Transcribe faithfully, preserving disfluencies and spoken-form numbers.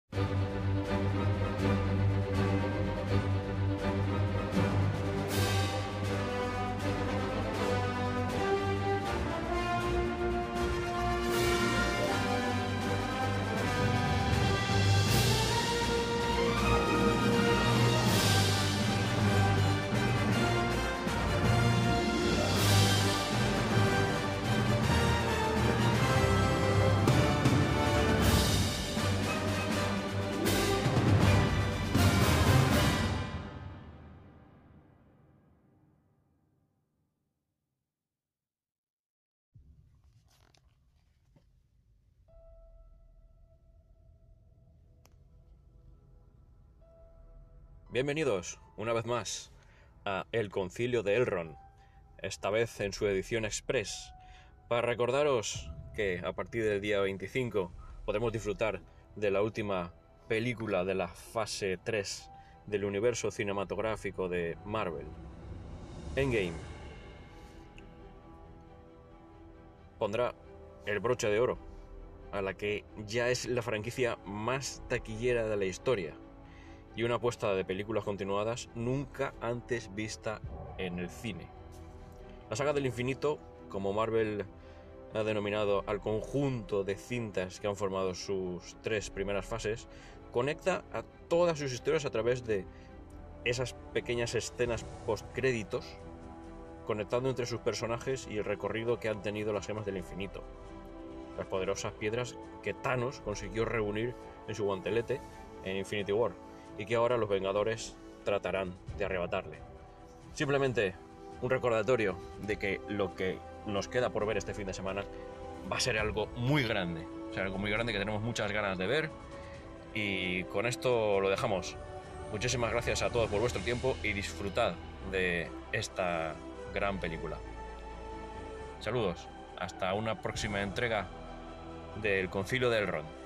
Bienvenidos una vez más a El Concilio de Elrond, esta vez en su edición express, para recordaros que a partir del día veinticinco podremos disfrutar de la última película de la fase tres del universo cinematográfico de Marvel. Endgame pondrá el broche de oro a la que ya es la franquicia más taquillera de la historia y una apuesta de películas continuadas nunca antes vista en el cine. La saga del infinito, como Marvel ha denominado al conjunto de cintas que han formado sus tres primeras fases, conecta a todas sus historias a través de esas pequeñas escenas postcréditos, conectando entre sus personajes y el recorrido que han tenido las gemas del infinito, las poderosas piedras que Thanos consiguió reunir en su guantelete en Infinity War y que ahora los Vengadores tratarán de arrebatarle. Simplemente un recordatorio de que lo que nos queda por ver este fin de semana va a ser algo muy grande, o sea, algo muy grande que tenemos muchas ganas de ver, y con esto lo dejamos. Muchísimas gracias a todos por vuestro tiempo y disfrutad de esta gran película. Saludos, hasta una próxima entrega del Concilio de Elrond.